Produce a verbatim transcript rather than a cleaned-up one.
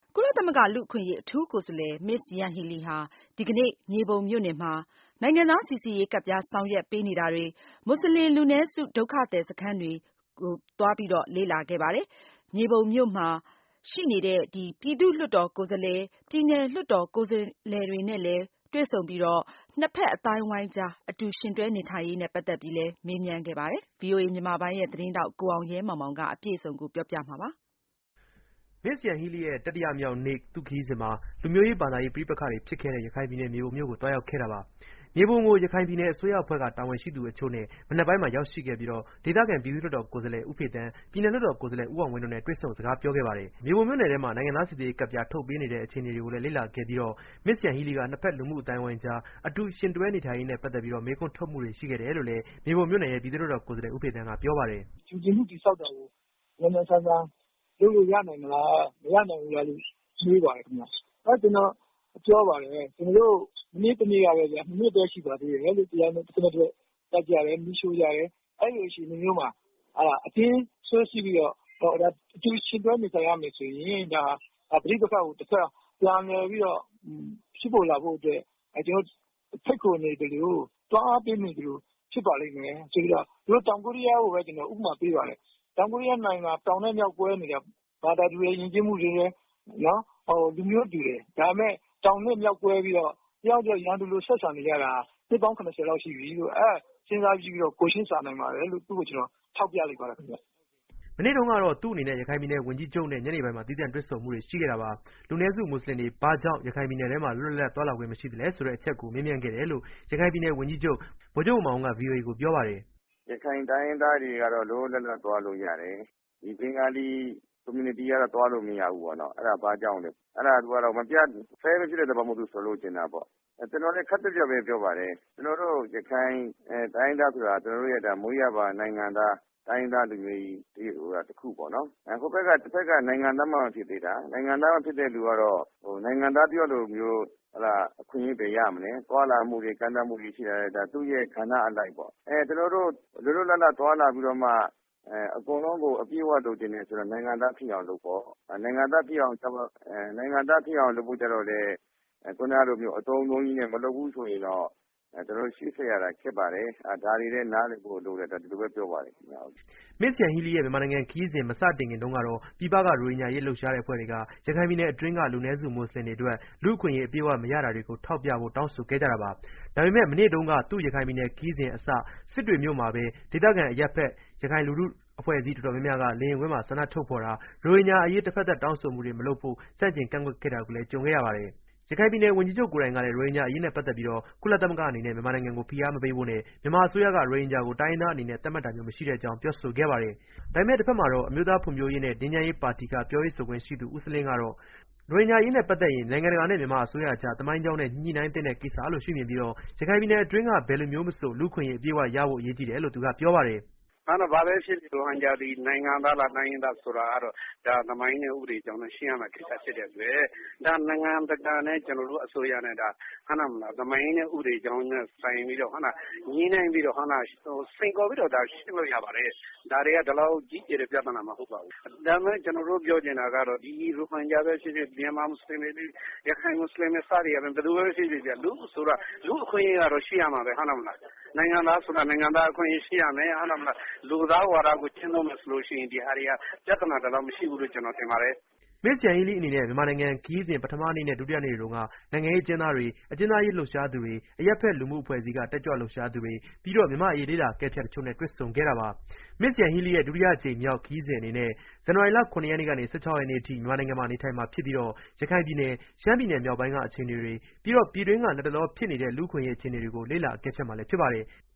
ကုလသမဂ္ဂလူ့အခွင့်အရေးအထူးကိုယ်စားလှယ် Ms. Yanghee Lee ဟာ ဒီကနေ့ မြေပုံမြို့နယ်မှာ နိုင်ငံသားစိစစ်ရေးကဒ်ပြားဆောင်ရွက်ပေးနေတာတွေ၊ မွတ်စလင်လူနည်းစုဒုက္ခသည်စခန်းတွေကို သွားရောက်လေ့လာခဲ့ပါတယ်။ မြေပုံမြို့မှာရှိနေတဲ့ ပြည်သူ့လွှတ်တော်ကိုယ်စားလှယ်၊ ပြည်နယ်လွှတ်တော်ကိုယ်စားလှယ်တွေနဲ့လည်းတွေ့ဆုံပြီး နှစ်ဖက်အသိုင်းအဝိုင်းကြား အတူယှဉ်တွဲနေထိုင်ရေးနဲ့ ပတ်သက်ပြီးလည်း မေးမြန်းခဲ့ပါတယ်။ ဗွီအိုအေမြန်မာပိုင်းရဲ့သတင်းထောက် ကိုအောင်ရဲမောင်မောင်က အပြည့်အစုံကိုပြောပြမှာပါ။ Ms. Yanghee Lee ရဲ့ တတိယမြောက်နေ့ သူ့ခရီးစဉ်မှာ လူမျိုးရေးဘာသာရေးပဋိပက္ခတွေဖြစ်ခဲ့တဲ့ ရခိုင်ပြည်နယ် မြေပုံမြို့ကို သွားရောက်ခဲ့တာပါ။ မြေပုံကို ရခိုင်ပြည်နယ်အစိုးရအဖွဲ့က တာဝန်ရှိသူအချို့နဲ့ မနက်ပိုင်းမှာရောက်ရှိခဲ့ပြီး ဒေသခံပြည်သူ့လွှတ်တော်ကိုယ်စားလှယ် ဦးဖေသန်း၊ ပြည်နယ်လွှတ်တော်ကိုယ်စားလှယ် ဦးအောင်ဝင်းတို့နဲ့ တွေ့ဆုံစကားပြောခဲ့ပါတယ်။ မြေပုံမြို့နယ်ထဲမှာ နိုင်ငံသားစိစစ်ရေးကဒ်ပြား ထုတ်ပေးနေတဲ့အခြေအနေတွေကိုလည်း လေ့လာခဲ့ပြီး Ms. Yanghee Lee က နှစ်ဖက်လူမှုအသိုင်းအဝိုင်းကြား အတူယှဉ်တွဲနေထိုင်ရေးနဲ့ ပတ်သက်ပြီး မေးခွန်းထုတ်မှုတွေရှိခဲ့တယ်လို့လည်း မြေပုံမြို့နယ်ရဲ့ ပြည်သူ့လွှတ်တော်ကိုယ်စားလှယ် ဦးဖေသန်းကပြောပါတယ်။ “ယုံကြည်မှုတည်ဆောက်တာကို မြန်မြန်ဆန်ဆန်လုပ်လို့ရနိုင်မလား မရနိုင်ဘူးလားလို့မေးပါတယ်ခင်ဗျ။ အဲဒါကျနော်ပြောပါတယ်။ ကျနော်တို့ မနေ့တနေ့ကပဲဗျာ ၂ နှစ်ပဲရှိပါသေးတယ်လို့ တရားလိုတဖက်နဲ့တဖက်တိုက်ကြတယ် မီးရှို့ကြတယ်။ အဲဒီလိုအခြေအနေမျိုးမှာ အတင်းဆွဲစိပြီးတော့ အတူယှဉ်တွဲနေထိုင်ရမယ်ဆိုရင် ဒါပဋိပက္ခကိုတဖက်က ပြန်လည်ပြီးတော့ ဖြစ်ပေါ်လာဖို့အတွက် ကျနော်တို့ဖိတ်ခေါ်နေသလို တွန်းအားပေးနေသလိုဖြစ်ပါလိမ့်မယ်ဆိုပြီးတော့ သူတို့တောင်ကိုရီးယားကိုပဲ ကျနော်ဥပမာပေးပါတယ်။ တောင်ကိုရီးယားနိုင်ငံ တောင်နဲ့မြောက်ကွဲနေတာ ဘာသာတူတယ် ယဉ်ကျေးမှုတူတယ် လူမျိုးတူတယ် ဒါပေမယ့် တောင်နဲ့မြောက်ကွဲပြီးတော့ တယောက်နဲ့တယောက်ရန်သူလိုဆက်ဆံနေကြတာ နှစ်ပေါင်း ၇၀ လောက်ရှိပြီလို့ အဲဒါစဉ်းစားကြည့်ပြီးတော့ ကိုယ်ချင်းစာနိုင်ပါတယ်လို့ သူ့ကိုကျနော်ထောက်ပြလိုက်ပါတယ်ခင်ဗျ။ ” မနေ့တုန်းကတော့ သူ့အနေနဲ့ ရခိုင်ပြည်နယ်ဝန်ကြီးချုပ်နဲ့ ညနေပိုင်းမှာ သီးသန့်တွေ့ဆုံမှုတွေရှိခဲ့တာပါ။ လူနည်းစုမွတ်စလင်တွေ ဘာကြောင့် ရခိုင်ပြည်နယ်ထဲမှာ လွတ်လွတ်လပ်လပ်သွားလာခွင့်မရှိသလဲဆိုတဲ့အချက်ကို မေးမြန်းခဲ့တယ်လို့ ရခိုင်ပြည်နယ်ဝန်ကြီးချုပ် ဗိုလ်ချုပ်မောင်မောင်က ဗွီအိုအေကိုပြောပါတယ်။ “ရခိုင်တိုင်းရင်းသားတွေကတော့ လွတ်လွတ်လပ်လပ်သွားလို့ရတယ်။ ဒီဘင်္ဂလီ community ကတော့ သွားလို့မရဘူးပေါ့နော်။ အဲဒါဘာကြောင့်လဲ အဲဒါသူကတော့ fair မဖြစ်တဲ့သဘောသူဆိုလိုချင်တာပေါ့။ ကျနော်လည်း ခပ်တပြတ်ပဲပြောပါတယ်။ ကျနော်တို့ ရခိုင်တိုင်းရင်းသားဆိုတာ ကျနော်တို့ရဲ့မွေးရာပါနိုင်ငံသား တိုင်းရင်းသားလူမျိုးကြီးတခုပေါ့နော်။ ဟိုဘက်ကတဘက်က နိုင်ငံသားမှမဖြစ်သေးတာ နိုင်ငံသားမဖြစ်တဲ့လူကတော့ နိုင်ငံသားတယောက်လိုမျိုး အခွင့်အရေးဘယ်ရမလဲ သွားလာမှုတွေ ကန့်သတ်မှုတွေရှိလာတယ် သူ့ရဲ့ကဏ္ဍအလိုက်ပေါ့။ ကျနော်တို့ လွတ်လွတ်လပ်လပ်သွားလာပြီးတော့မှ အကုန်လုံးကိုအပြည့်အဝလိုချင်တယ်ဆိုတော့ နိုင်ငံသားဖြစ်အောင်လုပ်ပေါ့။ နိုင်ငံသားဖြစ်အောင်လုပ်ဖို့ကျတော့လည်း ခုနလိုမျိုးအသုံးအနှုန်းကြီးနဲ့ မလုပ်ဘူးဆိုရင်တော့ ကျနော်တို့ ရှေ့ဆက်ရတာခက်ပါတယ်။ ဒါတွေလည်းနားလည်ဖို့လိုတယ် ဒီလိုပဲပြောပါတယ်ခင်ဗျ။ ” Ms. Yanghee Lee ရဲ့ မြန်မာနိုင်ငံခရီးစဉ်မစတင်ခင်တုန်းကတော့ ပြည်ပက ရိုဟင်ဂျာအရေးလှုပ်ရှားတဲ့အဖွဲ့တွေက ရခိုင်ပြည်နယ်အတွင်းက လူနည်းစုမွတ်စလင်တွေအတွက် လူ့အခွင့်အရေးအပြည့်အဝမရတာတွေကို ထောက်ပြဖို့ တောင်းဆိုခဲ့ကြတာပါ။ ဒါပေမယ့် မနေ့တုန်းက သူ့ရခိုင်ပြည်နယ်ခရီးစဉ်အစ စစ်တွေမြို့မှာပဲ ဒေသခံအရပ်ဖက် ရခိုင်လူထုအဖွဲ့အစည်းတော်တော်များများက လေယာဉ်ကွင်းမှာ ဆန္ဒထုတ်ဖော်တာ၊ ရိုဟင်ဂျာအရေး တဖက်သတ်တောင်းဆိုမှုတွေမလုပ်ဖို့ ဆန့်ကျင်ကန့်ကွက်ခဲ့တာကိုလည်း ကြုံခဲ့ရပါတယ်။ ရခိုင်ပြည်နယ်ဝန်ကြီးချုပ်ကိုယ်တိုင်ကလည်း ရိုဟင်ဂျာအရေးနဲ့ပတ်သက်ပြီး ကုလသမဂ္ဂအနေနဲ့ မြန်မာနိုင်ငံကို ဖိအားမပေးဖို့နဲ့ မြန်မာအစိုးရက ရိုဟင်ဂျာကို တိုင်းရင်းသားအနေနဲ့ သတ်မှတ်တာမျိုးမရှိတဲ့အကြောင်း ပြောဆိုခဲ့ပါတယ်။ ဒါပေမယ့် တဖက်မှာတော့ အမျိုးသားဖွံ့ဖြိုးရေးနဲ့ ငြိမ်းချမ်းရေးပါတီက ပြောရေးဆိုခွင့်ရှိသူ ဦးဆလင်းကတော့ ရိုဟင်ဂျာအရေးနဲ့ပတ်သက်ရင် နိုင်ငံတကာနဲ့ မြန်မာအစိုးရအကြား သမိုင်းကြောင်းနဲ့ ညှိနှိုင်းသင့်တဲ့ကိစ္စလို့ ရှုမြင်ပြီး ရခိုင်ပြည်နယ်အတွင်းက ဘယ်လူမျိုးမဆို လူ့အခွင့်အရေးအပြည့်အဝရဖို့ အရေးကြီးတယ်လို့ သူကပြောပါတယ်။ “ဘာပဲဖြစ်ဖြစ် ရိုဟင်ဂျာသည် နိုင်ငံသားလား တိုင်းရင်းသားလားဆိုတာကတော့ ဒါသမိုင်းနဲ့ ဥပဒေကြောင်းအရရှင်းရမယ့်ကိစ္စဖြစ်တဲ့အတွက် ဒါနိုင်ငံတကာနဲ့ ကျနော်တို့အစိုးရနဲ့ သမိုင်းနဲ့ ဥပဒေကြောင်းနဲ့ ဆိုင်ပြီးတော့ ညှိနှိုင်းပြီးတော့ စိန်ခေါ်ပြီးတော့ ရှင်းလို့ရပါတယ်။ ဒါတွေက ဒီလောက်ကြီးကျယ်တဲ့ပြဿနာမဟုတ်ပါဘူး။ ဒါပေမယ့် ကျနော်တို့ပြောချင်တာကတော့ ဒီရိုဟင်ဂျာပဲဖြစ်ဖြစ် မြန်မာမွတ်စလင်ပဲဖြစ်ဖြစ် ရခိုင်မွတ်စလင်ပဲ စသည်အားဖြင့် ဘယ်သူပဲဖြစ်ဖြစ် လူဆိုတာ လူ့အခွင့်အရေးကတော့ရှိရမှာပဲ ဟုတ်တယ်မလား။ နိုင်ငံသားဆိုတာ နိုင်ငံသားအခွင့်အရေးရှိရမယ် လူသားဝါဒကိုကျင့်သုံးမယ်ဆိုရင် ဒီဟာတွေက ပြဿနာဒီလောက်မရှိဘူးလို့ ကျနော်ထင်ပါတယ်။ ” Ms. Yanghee Lee အနေနဲ့ မြန်မာနိုင်ငံခရီးစဉ် ပထမနေ့နဲ့ ဒုတိယနေ့တွေတုန်းက နိုင်ငံရေးအကျဉ်းသားတွေ၊ အကျဉ်းသားအရေးလှုပ်ရှားသူတွေ၊ အရပ်ဖက်လူမှုအဖွဲ့အစည်းက တက်ကြွလှုပ်ရှားသူတွေ၊ ပြီးတော့ မြန်မာ့အရေးလေ့လာအကဲဖြတ်တချို့နဲ့ တွေ့ဆုံခဲ့တာပါ။ Ms. Yanghee Lee ရဲ့ ဒုတိယအကြိမ်မြောက်ခရီးစဉ်အနေနဲ့ ဇန်နဝါရီလ ၇ ရက်နေ့ကနေ ၁၆ ရက်နေ့အထိ မြန်မာနိုင်ငံမှာနေထိုင်မှာဖြစ်ပြီး ရခိုင်ပြည်နယ်၊ ရှမ်းပြည်နယ်မြောက်ပိုင်းကအခြေအနေတွေ ပြီးတော့ ပြည်တွင်းက လတ်တလောဖြစ်နေတဲ့ လူ့အခွင့်အရေးအခြေအနေတွေကို လေ့လာအကဲဖြတ်မှာလည်းဖြစ်ပါတယ်။